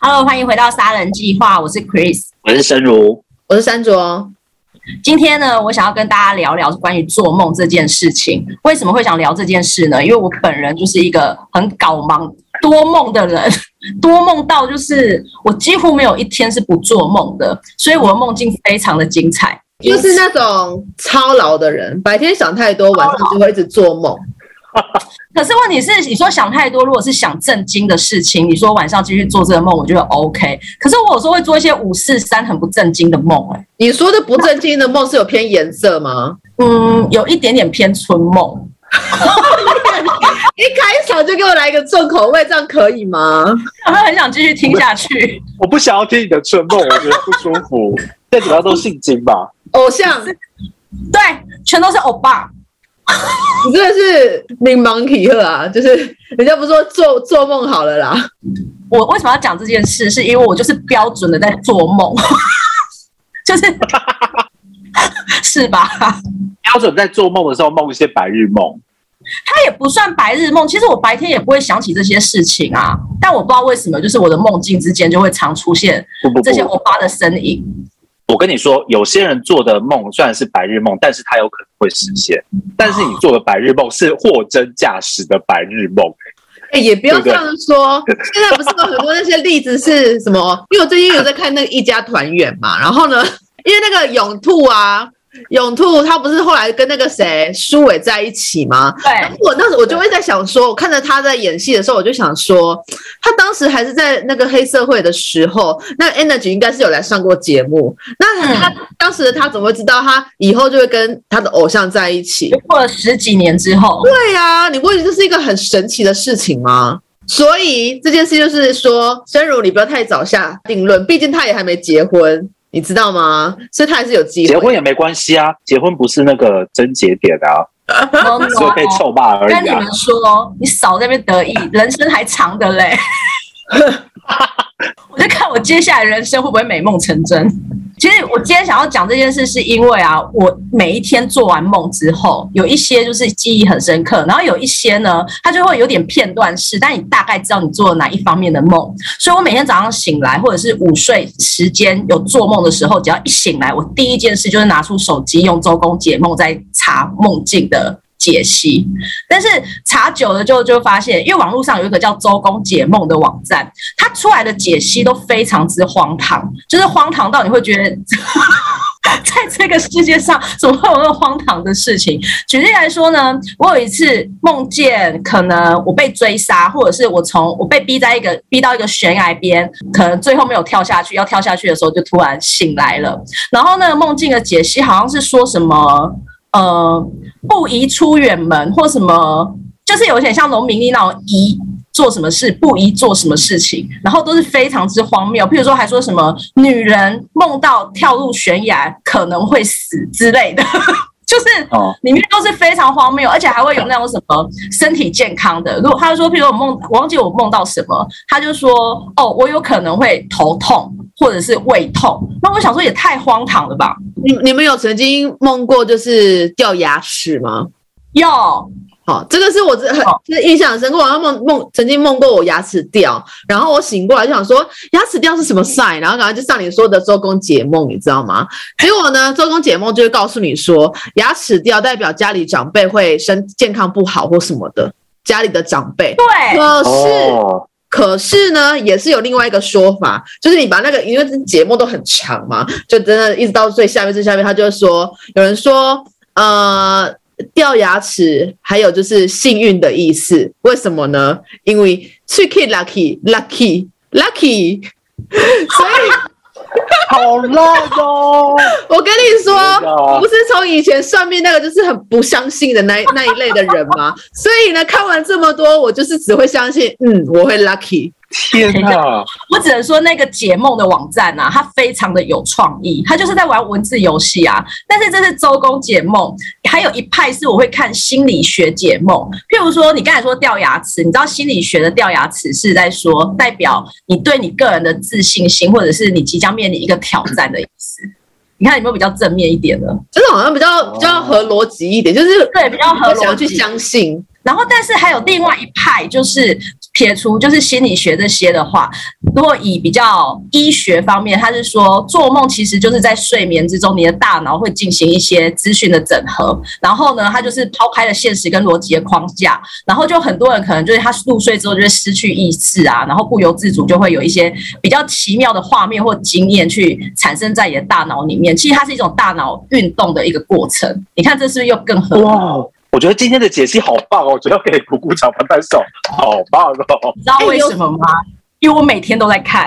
Hello， 欢迎回到杀人计划，我是 Chris， 我是申如， 我是山卓。 今天呢，我想要跟大家聊聊关于做梦这件事情。为什么会想聊这件事呢？因为我本人就是一个很搞忙、多梦的人，多梦到就是我几乎没有一天是不做梦的，所以我的梦境非常的精彩。 就是那种超劳的人，白天想太多，晚上就会一直做梦。 可是问题是，你说想太多，如果是想正经的事情，你说晚上继续做这个梦，我觉得 OK。可是我有时候会做一些543很不正经的梦， 你说的不正经的梦是有偏颜色吗？ 有一点点偏春梦。 一开场就给我来一个重口味，这样可以吗？ 我很想继续听下去。 我不想要听你的春梦，我觉得不舒服。这主要都姓金吧？ 偶像， 对，全都是欧巴。 你真的是命盲体赫啊！就是人家不说做梦好了啦。 我为什么要讲这件事？是因为我就是标准的在做梦，就是是吧？ 标准在做梦的时候梦一些白日梦， 它也不算白日梦。其实我白天也不会想起这些事情啊，但我不知道为什么，就是我的梦境之间就会常出现这些欧巴的身影。 我跟你说，有些人做的梦虽然是白日梦，但是他有可能会实现。但是你做的白日梦是货真价实的白日梦。 也不要这样说。现在不是有很多那些例子是什么？因为我最近有在看那个《一家团圆》嘛，然后呢，因为那个永兔他不是后来跟那个谁舒伟在一起吗？ 对。 我那时候我就会在想说，我看着他在演戏的时候，我就想说，他当时还是在那个黑社会的时候，那 Energy 应该是有来上过节目。那他当时的他怎么会知道他以后就会跟他的偶像在一起？ 过了10几年之后。 对啊，你不觉得这是一个很神奇的事情吗？所以这件事就是说，申如你不要太早下定论，毕竟他也还没结婚。你知道吗？所以他还是有机会。 结婚也没关系啊，结婚不是那个症结点啊，所以被臭骂而已啊。 跟你们说，你少在那边得意，人生还长的嘞。我在看我接下来人生会不会美梦成真。其实我今天想要讲这件事，是因为啊，我每一天做完梦之后，有一些就是记忆很深刻，然后有一些呢，它就会有点片段式，但你大概知道你做了哪一方面的梦。所以我每天早上醒来，或者是午睡时间有做梦的时候，只要一醒来，我第一件事就是拿出手机，用周公解梦在查梦境的解析。但是查久了就发现，因为网络上有一个叫周公解梦的网站，它出来的解析都非常之荒唐，就是荒唐到你会觉得在这个世界上怎么会有那么荒唐的事情。举例来说呢，我有一次梦见可能我被追杀，或者是我被逼到一个悬崖边，可能最后没有跳下去，要跳下去的时候就突然醒来了。然后呢，梦境的解析好像是说什么不宜出远门，或什么，就是有点像农民历那种宜做什么事，不宜做什么事情，然后都是非常之荒谬。譬如说还说什么女人梦到跳入悬崖可能会死之类的。就是里面都是非常荒谬，而且还会有那种什么身体健康的。如果他就说，譬如我忘记我梦到什么，他就说我有可能会头痛或者是胃痛。那我想说也太荒唐了吧？ 你们有曾经梦过就是掉牙齿吗？ 有。 这个是我很印象很深刻。我好像曾经梦过我牙齿掉，然后我醒过来就想说牙齿掉是什么 sign， 然后赶快就上你说的周公解梦，你知道吗？结果呢，周公解梦就会告诉你说，牙齿掉代表家里长辈会健康不好或什么的，家里的长辈。 对。 可是呢，也是有另外一个说法，就是你把那个，因为解梦都很长嘛，就真的一直到最下面，他就说，有人说掉牙齿还有就是幸运的意思。为什么呢？因为 tricky lucky， 所以好烂哦！ 我跟你说，不是从以前算命那个就是很不相信的那一类的人吗？所以呢，看完这么多，我就是只会相信，我会 lucky。 天哪！ 我只能说那个解梦的网站啊，它非常的有创意，它就是在玩文字游戏啊。但是这是周公解梦，还有一派是我会看心理学解梦。譬如说，你刚才说掉牙齿，你知道心理学的掉牙齿是在说代表你对你个人的自信心，或者是你即将面临一个挑战的意思。你看有没有比较正面一点的？ 就是好像比较合逻辑一点，就是对比较合逻辑， 想要去相信。 然后，但是还有另外一派，就是撇除就是心理学这些的话，如果以比较医学方面，他是说做梦其实就是在睡眠之中，你的大脑会进行一些资讯的整合，然后呢，它就是抛开了现实跟逻辑的框架，然后就很多人可能就是他入睡之后就会失去意识啊，然后不由自主就会有一些比较奇妙的画面或经验去产生在你的大脑里面。其实它是一种大脑运动的一个过程。你看这是不是又更合理？ 哇！我觉得今天的解析好棒哦，我觉得可以鼓鼓掌拍拍手，好棒哦！ 你知道为什么吗？因为我每天都在看。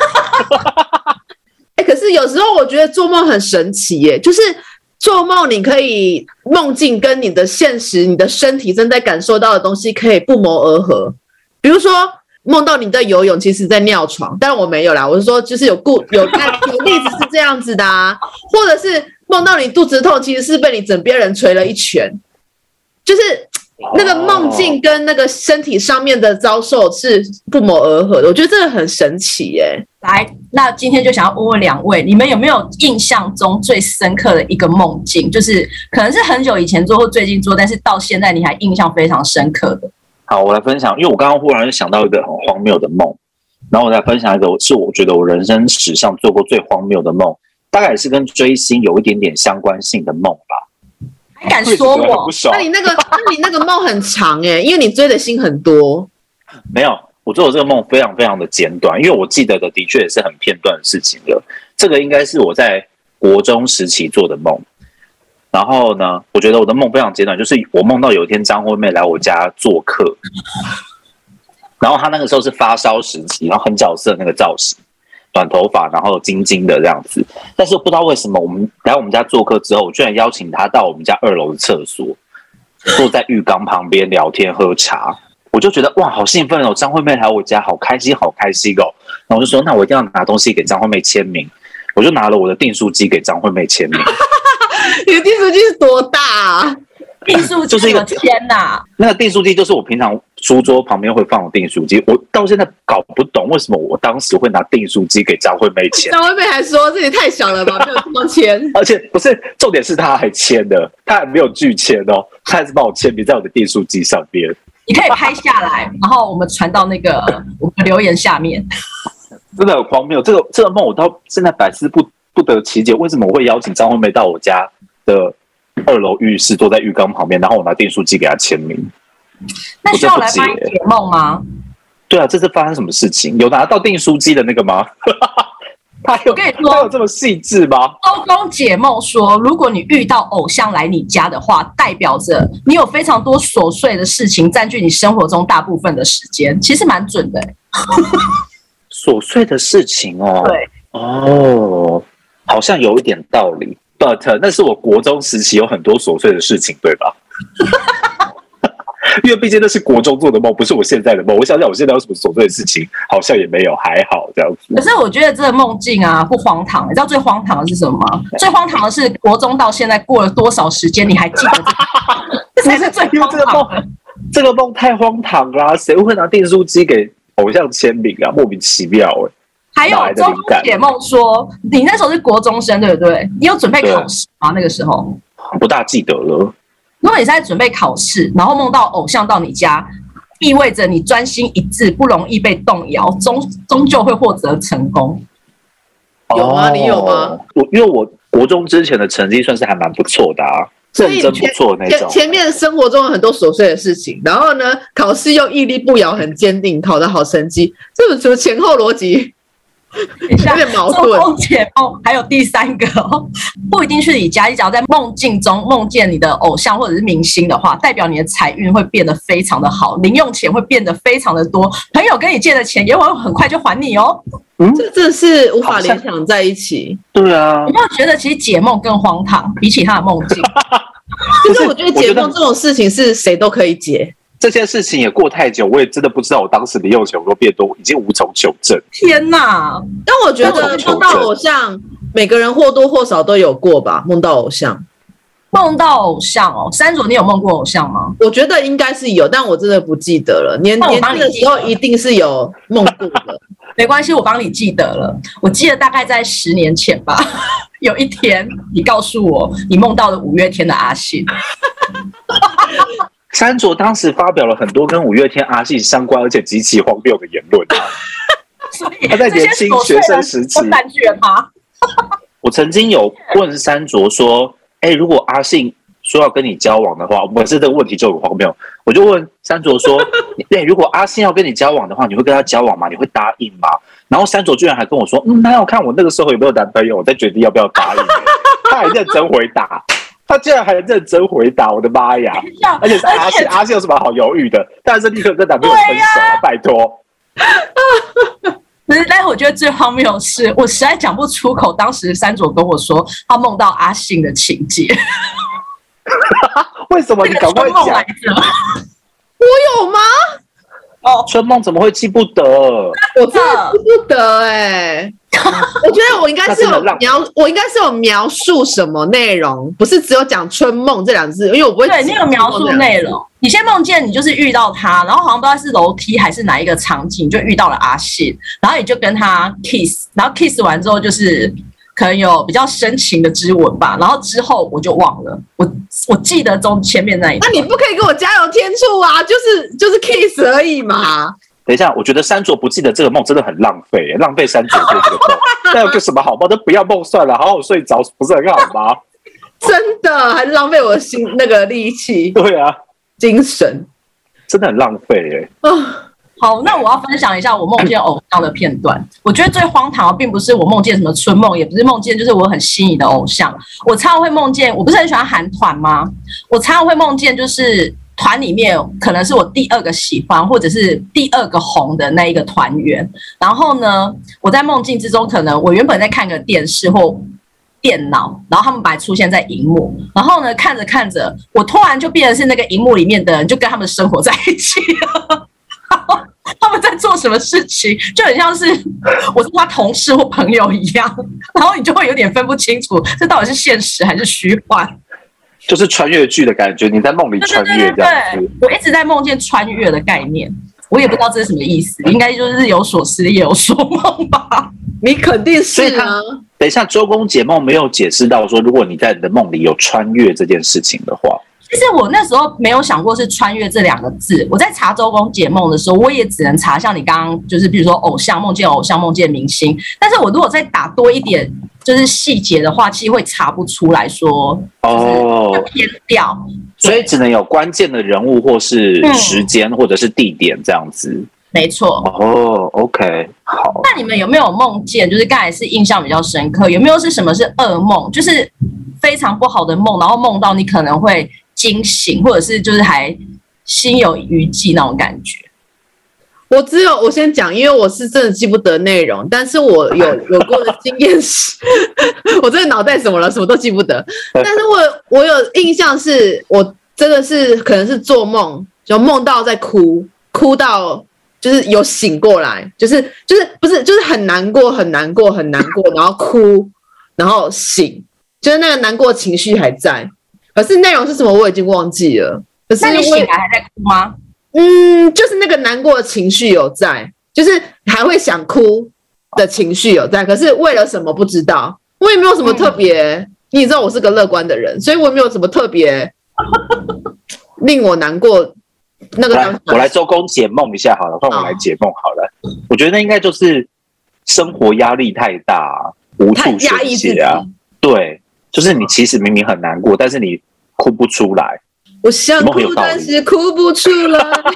可是有时候我觉得做梦很神奇耶，就是做梦你可以梦境跟你的现实、你的身体正在感受到的东西可以不谋而合。比如说梦到你在游泳，其实在尿床，但我没有啦。我是说，就是有例子是这样子的啊，或者是梦到你肚子痛，其实是被你枕边人捶了一拳。就是那个梦境跟那个身体上面的遭受是不谋而合的，我觉得这个很神奇耶。 来，那今天就想要问问两位，你们有没有印象中最深刻的一个梦境？就是可能是很久以前做或最近做，但是到现在你还印象非常深刻的。 好，我来分享，因为我刚刚忽然想到一个很荒谬的梦，然后我来分享一个是我觉得我人生史上做过最荒谬的梦，大概也是跟追星有一点点相关性的梦吧。 还敢说我？ 那你那个梦很长耶，因为你追的星很多。 没有，我做的这个梦非常非常的简短，因为我记得的的确也是很片段的事情的。这个应该是我在国中时期做的梦。然后呢，我觉得我的梦非常简短，就是我梦到有一天张惠妹来我家做客，然后她那个时候是发烧时期，然后很角色的那个造型。短头发，然后金金的这样子，但是不知道为什么，我们来我们家做客之后，我居然邀请他到我们家2楼的厕所，坐在浴缸旁边聊天喝茶，我就觉得哇，好兴奋哦！张惠妹来我家，好开心，好开心哦！然后我就说，那我一定要拿东西给张惠妹签名，我就拿了我的订书机给张惠妹签名。 你的订书机是多大啊？ 订书机有天哪！ 那个订书机就是我平常书桌旁边会放的订书机，我到现在搞不懂为什么我当时会拿订书机给张惠妹签。 张惠妹还说这也太小了吧，没有地方签。 而且不是重点是她还签的，她还没有拒签哦，她还是帮我签名在我的订书机上边。 你可以拍下来，然后我们传到那个我们留言下面。 真的很荒谬，这个梦我到现在百思不得其解，为什么我会邀请张惠妹到我家的2楼浴室，坐在浴缸旁边，然后我拿订书机给她签名。 那需要来帮你解梦吗？ 对啊，这是发生什么事情？有拿到订书机的那个吗？ 我跟你说， 他有这么细致吗？ 周公解梦说，如果你遇到偶像来你家的话，代表着你有非常多琐碎的事情占据你生活中大部分的时间，其实蛮准的。 琐碎的事情哦， 对， 哦，好像有一点道理。But 那是我国中时期有很多琐碎的事情，对吧？因为毕竟那是国中做的梦，不是我现在的梦。我想想，我现在有什么琐碎的事情，好像也没有，还好这样子。 可是我觉得这个梦境啊不荒唐，你知道最荒唐的是什么吗？最荒唐的是国中到现在过了多少时间，你还记得这才是最荒唐的。 这个梦太荒唐啦、谁会拿订书机给偶像签名啊？莫名其妙哎。 还有周公解梦说，你那时候是国中生对不对？你有准备考试吗？那个时候不大记得了。 如果你是在准备考试，然后梦到偶像到你家，意味着你专心一致，不容易被动摇，终究会获得成功。 有吗？你有吗？ 因为我国中之前的成绩算是还蛮不错的啊，认真不错的那种。 前面生活中有很多琐碎的事情，然后呢，考试又屹立不摇，很坚定，考得好成绩，这种前后逻辑有点矛盾。 周公解梦还有第3个不一定是你家，你只要在梦境中梦见你的偶像或者是明星的话，代表你的财运会变得非常的好，零用钱会变得非常的多，朋友跟你借的钱也会很快就还你哦。 这真是无法联想在一起。 对啊， 有没有觉得其实解梦更荒唐，比起他的梦境？ 就是我觉得解梦这种事情是谁都可以解。 这件事情也过太久，我也真的不知道我当时零用钱有多变多，已经无从求证。 天哪！ 但我觉得梦到偶像，每个人或多或少都有过吧。梦到偶像哦，山卓，你有梦过偶像吗？我觉得应该是有，但我真的不记得了。年轻的时候一定是有梦过的。 没关系，我帮你记得了。我记得大概在10年前吧，有一天你告诉我你梦到了5月天的阿信。 山卓当时发表了很多跟五月天阿信相关而且极其荒谬的言论所以他在年轻学生时期占据了他。 我曾经有问山卓说，如果阿信说要跟你交往的话，本身这个问题就很荒谬，我就问山卓说，如果阿信要跟你交往的话，你会跟他交往吗？你会答应吗？然后山卓居然还跟我说，那要看我那个时候有没有男朋友，我再决定要不要答应。他还认真回答，他竟然还认真回答，我的妈呀！而且是阿信，阿信有什么好犹豫的？当然是立刻跟男朋友分手，拜托。 可是，但我觉得最荒谬的是，我实在讲不出口。当时山卓跟我说，他梦到阿信的情节。 为什么？你赶快讲。 我有吗？ 春梦怎么会记不得？ 我真的记不得我觉得我应该是有描述什么内容，不是只有讲春梦这两个字，因为我不会。 对，你有描述内容。你先梦见你就是遇到他，然后好像不知道是楼梯还是哪一个场景，就遇到了阿信，然后你就跟他 kiss， 然后 kiss 完之后就是可能有比较深情的之吻吧，然后之后我就忘了，我记得前面那一段。 那你不可以给我加油添醋啊，就是 kiss 而已嘛。 等一下，我觉得山卓不记得这个梦真的很浪费，浪费山卓做这个梦。那有个什么好梦？都不要梦算了，好好睡着不是很好吗？ 真的，还是浪费我的心那个力气。 对啊， 精神真的很浪费好，那我要分享一下我梦见偶像的片段。我觉得最荒唐的并不是我梦见什么春梦，也不是梦见就是我很心仪的偶像。我常常会梦见，我不是很喜欢韩团吗？我常常会梦见就是团里面可能是我第二个喜欢或者是第二个红的那一个团员。然后呢，我在梦境之中，可能我原本在看个电视或电脑，然后他们本来出现在荧幕，然后呢看着看着，我突然就变成是那个荧幕里面的人，就跟他们生活在一起了。他们在做什么事情，就很像是我是他同事或朋友一样，然后你就会有点分不清楚，这到底是现实还是虚幻， 就是穿越剧的感觉，你在梦里穿越这样子。 对，我一直在梦见穿越的概念，我也不知道这是什么意思，应该就是日有所思夜有所梦吧。 你肯定是啊。 等一下，周公解梦没有解释到说，如果你在你的梦里有穿越这件事情的话。 其实我那时候没有想过是穿越这两个字，我在查周公解梦的时候，我也只能查像你刚刚就是比如说偶像梦见偶像梦见明星，但是我如果再打多一点就是细节的话，其实会查不出来说就是偏掉， 所以只能有关键的人物或是时间或者是地点这样子。 没错。 OK， 好。 那你们有没有梦见？就是刚才是印象比较深刻，有没有是什么是噩梦？就是非常不好的梦，然后梦到你可能会惊醒，或者是就是还心有余悸那种感觉。 我先讲，因为我是真的记不得内容，但是我有过的经验是，我这个脑袋什么了，什么都记不得。但是我有印象是，我真的是可能是做梦，就梦到在哭到就是有醒过来，就是不是就是很难过，然后哭，然后醒，就是那个难过情绪还在。可是内容是什么我已经忘记了。可是那你醒来还在哭吗？ 就是那个难过的情绪有在，就是还会想哭的情绪有在，可是为了什么不知道。我也没有什么特别，你也知道我是个乐观的人，所以我也没有什么特别令我难过。那个我来周公解梦一下好了，换我来解梦好了。我觉得那应该就是生活压力太大，无处宣泄啊。对，就是你其实明明很难过，但是你哭不出来。 我想哭，但是哭不出来。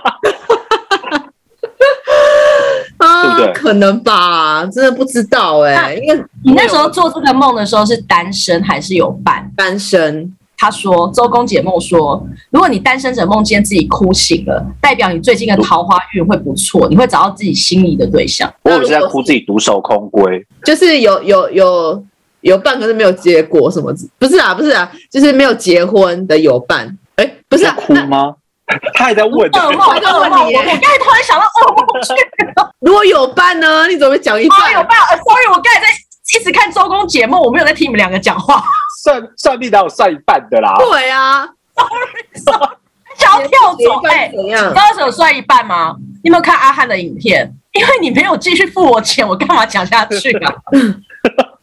对不对？ 可能吧，真的不知道因为你那时候做这个梦的时候是单身还是有伴？ 单身。 他说，周公解梦说，如果你单身者梦见自己哭醒了，代表你最近的桃花运会不错，你会找到自己心仪的对象。 我以为是在哭自己独守空闺， 就是有伴可是没有结果什么？不是啊，就是没有结婚的有伴。不是哭吗？他还在问， 噩梦，我刚才突然想到噩梦去。 如果有伴呢？你怎么会讲一半？ 有伴，sorry， 我刚才在一直看周公解梦，我没有在听你们两个讲话。 算命哪有算一半的啦？ 对啊 ，sorry， 想要跳走。你知道什么算一半吗？你有没有看阿汉的影片？因为你没有继续付我钱，我干嘛讲下去啊？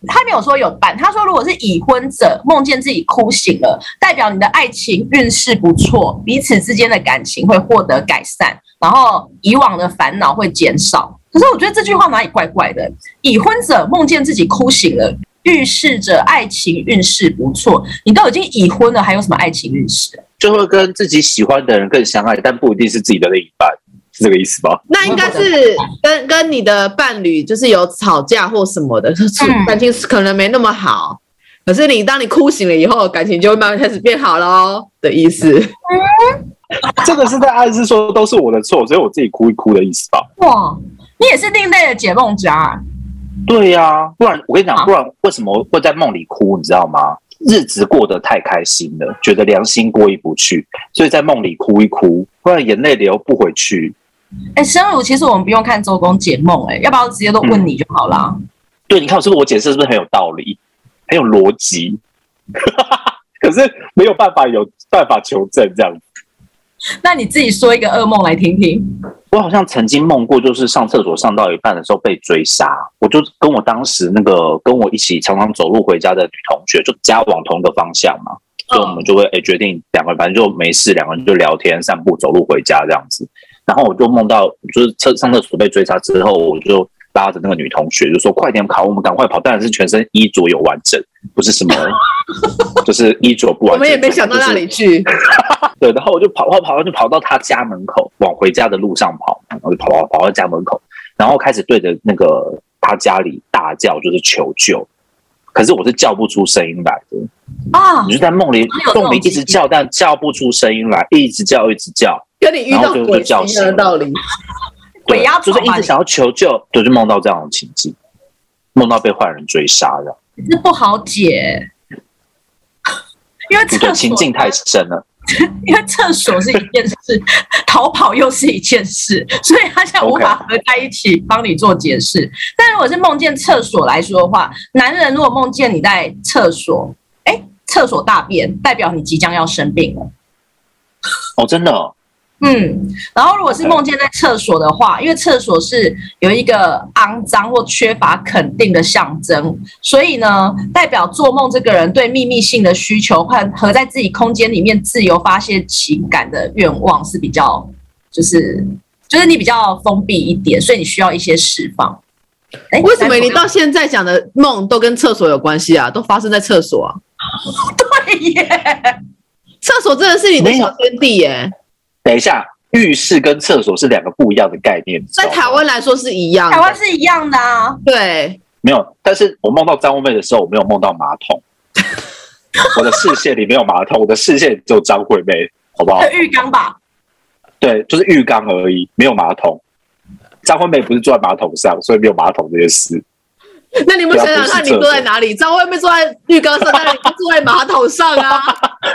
他没有说有伴，他说如果是已婚者梦见自己哭醒了，代表你的爱情运势不错，彼此之间的感情会获得改善，然后以往的烦恼会减少。可是我觉得这句话哪里怪怪的？已婚者梦见自己哭醒了，预示着爱情运势不错。你都已经已婚了，还有什么爱情运势？ 就会跟自己喜欢的人更相爱，但不一定是自己的另一半，是这个意思吧？ 那应该是跟你的伴侣就是有吵架或什么的，感情可能没那么好。可是当你哭醒了以后，感情就会慢慢开始变好咯的意思。 这个是在暗示说都是我的错，所以我自己哭一哭的意思吧？ 哇，你也是另类的解梦家啊！ 对呀，不然我跟你讲，不然为什么会在梦里哭？你知道吗？日子过得太开心了，觉得良心过意不去，所以在梦里哭一哭，不然眼泪流不回去。 生如，其实我们不用看周公解梦，要不要直接都问你就好啦？ 对，你看我解释是不是很有道理，很有逻辑？可是没有办法求证这样子。 那你自己说一个噩梦来听听。 我好像曾经梦过，就是上厕所上到一半的时候被追杀，我就跟我当时那个跟我一起常常走路回家的女同学，就家往同一个方向嘛，所以我们就会决定两个人反正就没事，两个人就聊天、散步、走路回家这样子。然后我就梦到，就是上厕所被追杀之后，我就拉着那个女同学就说：“快点跑，我们赶快跑！”当然是全身衣着有完整，不是什么就是衣着不完整。 我们也没想到那里去。 对，然后我就跑到他家门口，往回家的路上跑，然后就跑到家门口，然后开始对着那个他家里大叫，就是求救。可是我是叫不出声音来的啊！你就在梦里一直叫，但叫不出声音来，一直叫， 跟你遇到鬼一样的道理。 鬼压就是一直想要求救，就梦到这样的情境，梦到被坏人追杀的， 这不好解，因为情境太深了。 因为厕所是一件事，逃跑又是一件事，所以他现在无法合在一起帮你做解释。但如果是梦见厕所来说的话，男人如果梦见你在厕所，厕所大便，代表你即将要生病了。 哦，真的哦。 然后如果是梦见在厕所的话，因为厕所是有一个肮脏或缺乏肯定的象征，所以呢，代表做梦这个人对秘密性的需求和在自己空间里面自由发泄情感的愿望是比较，就是你比较封闭一点，所以你需要一些释放。 为什么你到现在讲的梦都跟厕所有关系啊？都发生在厕所啊？ 对耶， 厕所真的是你的小天地耶。 等一下，浴室跟厕所是两个不一样的概念。 在台湾来说是一样的， 台湾是一样的啊。 对， 没有，但是我梦到张惠妹的时候，我没有梦到马桶，我的视线里没有马桶，我的视线只有张惠妹，好不好？ 浴缸吧？ 对，就是浴缸而已，没有马桶。张惠妹不是坐在马桶上，所以没有马桶这件事。 那你们想想看，你坐在哪里？张惠妹坐在浴缸上，但你不坐在马桶上啊？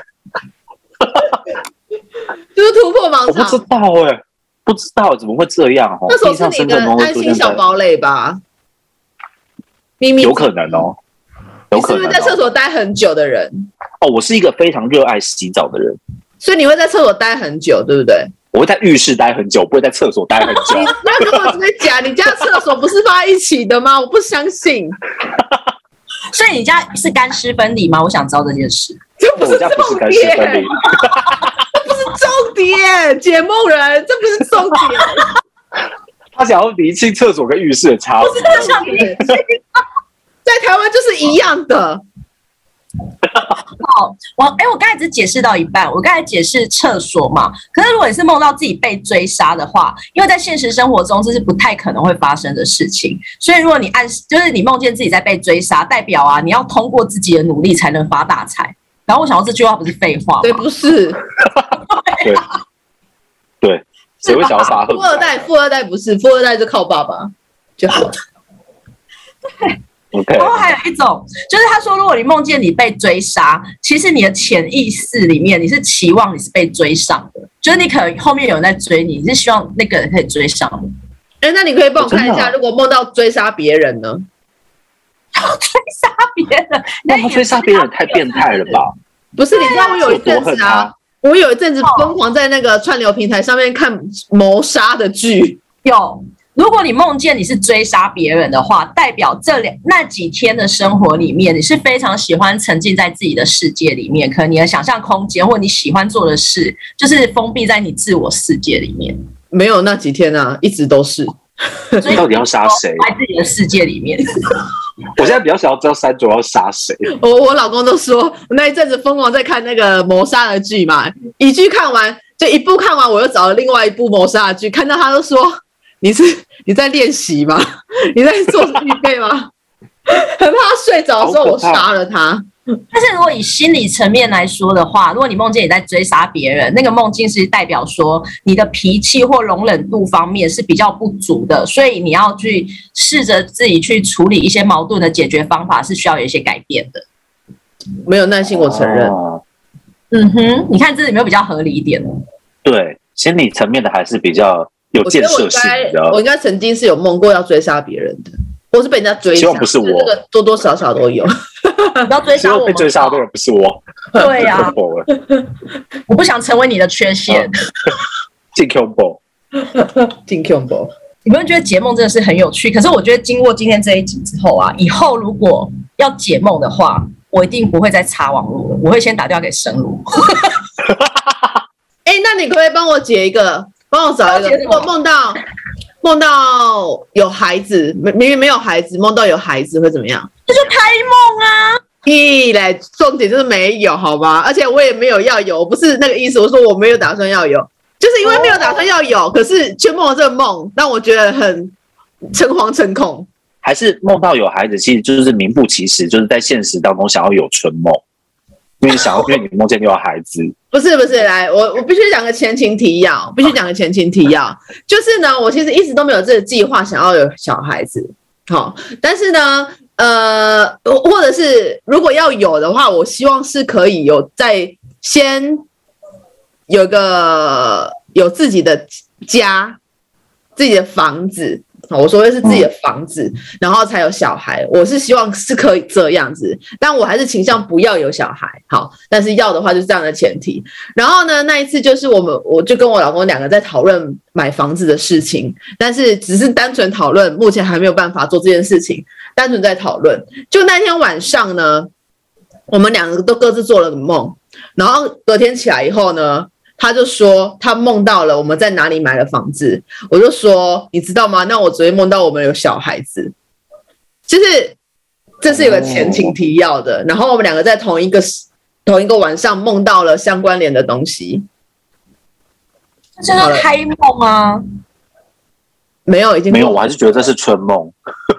就是突破盲场。 我不知道怎么会这样哦。 那时候是你的安心小堡垒吧？秘密有可能哦，有可能。 你是不是在厕所待很久的人？ 哦，我是一个非常热爱洗澡的人， 所以你会在厕所待很久，对不对？ 我会在浴室待很久，不会在厕所待很久。 你不要跟我这边讲，你家厕所不是放在一起的吗？我不相信。 所以你家是干湿分离吗？我想知道这件事。 这不是重点，这不是重点，解梦人，这不是重点。 他想要厘清厕所跟浴室的差别。 我真的想厘清，在台湾就是一样的。 好，我刚才只解释到一半，我刚才解释厕所嘛。可是如果你是梦到自己被追杀的话，因为在现实生活中这是不太可能会发生的事情，所以如果你就是你梦见自己在被追杀，代表啊你要通过自己的努力才能发大财。然后我想到这句话不是废话吗？ 对，不是。 对，谁会想要发？ 富二代不是，富二代就靠爸爸就好。 对。 Okay. 然后还有一种，就是他说，如果你梦见你被追杀，其实你的潜意识里面你是期望你是被追上的，就是你可能后面有人在追你，你是希望那个人可以追上的。 那你可以帮我看一下，如果梦到追杀别人呢？ 追杀别人？ 那追杀别人太变态了吧？ 不是，你知道我有一阵子啊，我有一阵子疯狂在那个串流平台上面看谋杀的剧。 有。 如果你梦见你是追杀别人的话，代表那几天的生活里面，你是非常喜欢沉浸在自己的世界里面，可能你的想象空间或你喜欢做的事，就是封闭在你自我世界里面。 没有那几天啊，一直都是。 所以到底要杀谁？ 在自己的世界里面。 我现在比较想要知道山竹要杀谁。 我老公都说，我那一阵子疯狂在看那个谋杀的剧嘛，一剧看完就一部看完，我又找了另外一部谋杀的剧，看到他都说你在练习吗？你在做预备吗？很怕他睡着的时候我杀了他。 但是如果以心理层面来说的话，如果你梦见你在追杀别人，那个梦境是代表说你的脾气或容忍度方面是比较不足的，所以你要去试着自己去处理一些矛盾的解决方法是需要有一些改变的。 没有耐心，我承认。 你看这里有没有比较合理一点？ 对，心理层面的还是比较有建设性的。 我应该曾经是有梦过要追杀别人的。我是被人家追杀， 希望不是我， 这个多多少少都有。 不要追杀我， 被追杀的人不是我。 对呀，我不想成为你的缺陷。 进 combo， 进 combo。 你们觉得解梦真的是很有趣？可是我觉得经过今天这一集之后啊，以后如果要解梦的话，我一定不会再查网络了，我会先打电话给神如。 那你可不可以帮我解一个？帮我找一个。如果梦到有孩子，明明没有孩子，梦到有孩子会怎么样？ 这就胎梦啊！ 屁嘞，重点就是没有，好吧？而且我也没有要有，我不是那个意思。我说我没有打算要有，就是因为没有打算要有，可是却梦了这个梦，让我觉得很诚惶诚恐。 还是梦到有孩子，其实就是名不其实，就是在现实当中想要有春梦，因为你梦见你有孩子。不是， 来，我必须讲个前情提要，就是呢，我其实一直都没有这个计划想要有小孩子，好，但是呢，或者是如果要有的话，我希望是可以先有自己的家，自己的房子。我说的是自己的房子，然后才有小孩。我是希望是可以这样子，但我还是倾向不要有小孩。好，但是要的话就是这样的前提。然后呢，那一次就是我就跟我老公两个在讨论买房子的事情，但是只是单纯讨论，目前还没有办法做这件事情，单纯在讨论。就那天晚上呢，我们两个都各自做了个梦，然后隔天起来以后呢，他就说他梦到了我们在哪里买了房子，我就说你知道吗？那我昨天梦到我们有小孩子，就是这是有个前情提要的。然后我们两个在同一个晚上梦到了相关联的东西。 这是胎梦啊？ 没有，已经没有，我还是觉得这是春梦。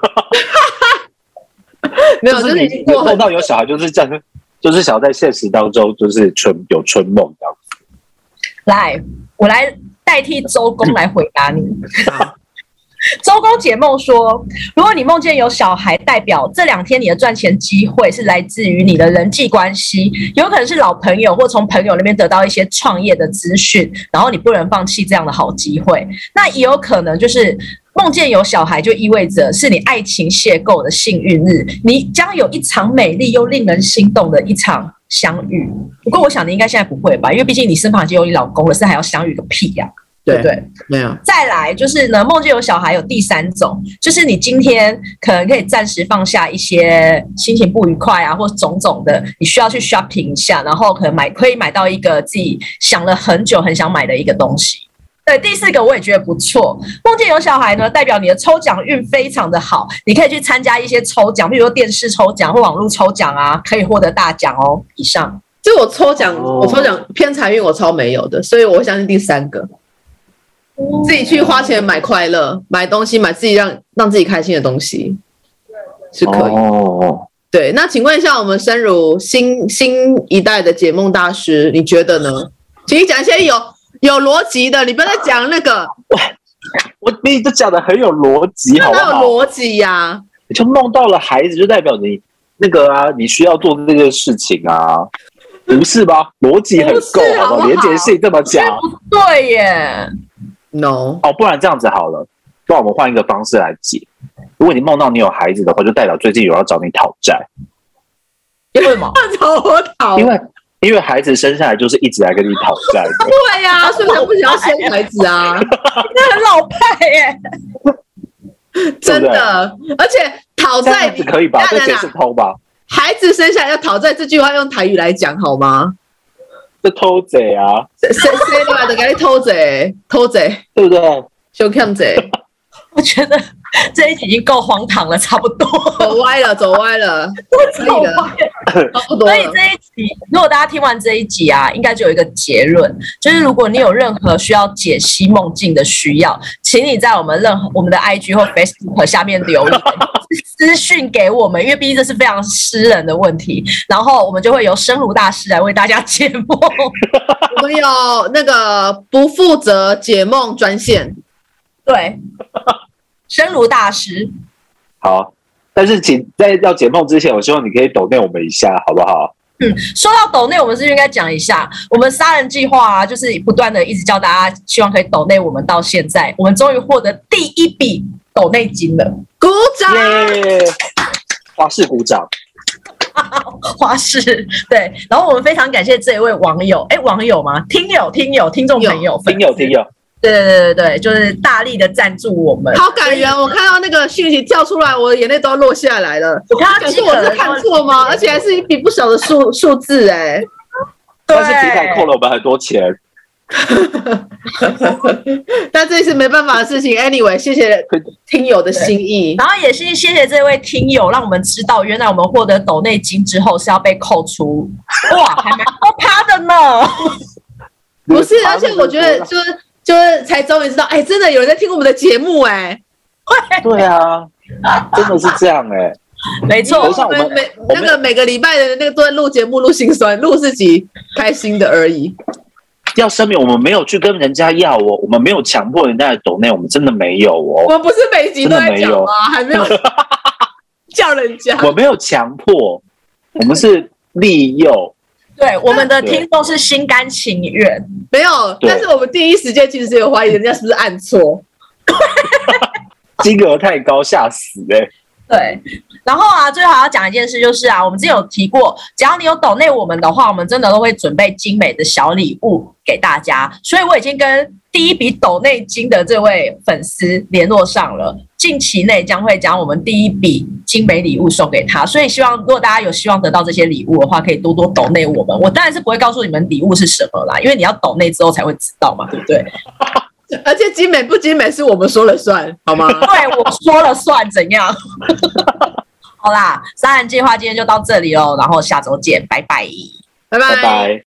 没有，就是已经过梦到有小孩就是这样，就是想要在现实当中就是有春梦这样子。 来，我来代替周公来回答你。周公解梦说，如果你梦见有小孩，代表这2天你的赚钱机会是来自于你的人际关系，有可能是老朋友或从朋友那边得到一些创业的资讯，然后你不能放弃这样的好机会。那也有可能就是梦见有小孩，就意味着是你爱情邂逅的幸运日，你将有一场美丽又令人心动的一场相遇。不过我想你应该现在不会吧，因为毕竟你身旁已经有你老公了，是还要相遇个屁呀、对不对？ 没有。 再来就是呢，梦见有小孩有第3种，就是你今天可能可以暂时放下一些心情不愉快啊，或种种的，你需要去 shopping 一下，然后可能可以买到一个自己想了很久很想买的一个东西。对，第4个我也觉得不错。梦见有小孩呢，代表你的抽奖运非常的好，你可以去参加一些抽奖，比如说电视抽奖或网络抽奖啊，可以获得大奖哦。以上， 就我抽奖偏财运我超没有的，所以我相信第3个。自己去花钱买快乐，买东西，买自己让自己开心的东西是可以。对，那请问一下，我们深如新一代的解梦大师，你觉得呢？请你讲一些有逻辑的，你不要再讲那个。 我你都讲的很有逻辑，好不好？ 有逻辑呀！ 你就梦到了孩子，就代表你那个啊，你需要做这个事情啊，不是吧？逻辑很够，好不好？连结性这么讲， 不对耶。 No， 不然这样子好了，不然我们换一个方式来解。如果你梦到你有孩子的话，就代表最近有人要找你讨债。 为什么？ 找我讨？ 因为孩子生下来就是一直来跟你讨债的。 对呀，所以才不想要生孩子啊！ 你很老派耶。 真的，而且讨这债样子可以吧？这谁是偷吧？ 孩子生下来要讨债这句话用台语来讲好吗？ 这偷贼啊！ 谁来的？给你偷贼， 对不对？ 小看贼， 我觉得这一集已经够荒唐了，差不多走歪了，可以的，差不多了。 所以这一集，如果大家听完这一集啊，应该就有一个结论，就是如果你有任何需要解析梦境的需要，请你在我们的 IG 或 Facebook 下面留言。私讯给我们，因为毕竟这是非常私人的问题，然后我们就会由生如大师来为大家解梦。 我们有那个不负责解梦专线， 对，生如大师。 好，但是请在要解梦之前，我希望你可以抖内我们一下，好不好？ 说到抖内，我们是不是应该讲一下我们杀人计划啊？就是不断的一直叫大家，希望可以抖内我们到现在，我们终于获得第一笔抖内金了， 鼓掌！ 耶！花式鼓掌。 花式对，然后我们非常感谢这一位网友，网友吗？听众朋友， 听友， 对，就是大力的赞助我们， 好感人！我看到那个讯息跳出来，我的眼泪都要落下来了。 我看到我是看错吗？而且还是一笔不小的数字哎。 但是平台扣了我们很多钱。 但这是没办法的事情。Anyway， 谢谢听友的心意， 然后也是谢谢这位听友，让我们知道原来我们获得抖内金之后是要被扣除，哇，还蛮多趴的呢。 不是，而且我觉得就是才终于知道，真的有人在听我们的节目对啊，真的是这样没错， 我们每个礼拜的那个都在录节目，录心酸，录自己开心的而已。 要声明，我们没有去跟人家要我们没有强迫人家的抖内，我们真的没有哦。 我们不是每集都在讲吗？还没有叫人家， 我没有强迫，我们是利诱。 对，我们的听众是心甘情愿， 没有。但是我们第一时间其实有怀疑人家是不是按错， 金额太高，吓死对，然后啊，最后要讲一件事，就是啊，我们之前有提过，只要你有抖内我们的话，我们真的都会准备精美的小礼物给大家。所以我已经跟第一笔抖内金的这位粉丝联络上了，近期内将会将我们第一笔精美礼物送给他。所以希望如果大家有希望得到这些礼物的话，可以多多抖内我们。我当然是不会告诉你们礼物是什么啦，因为你要抖内之后才会知道嘛，对不对？ 而且精美不精美是我们说了算，好吗？ 对，我说了算，怎样？好啦，杀人计划今天就到这里喽，然后下周见，拜拜， 拜拜。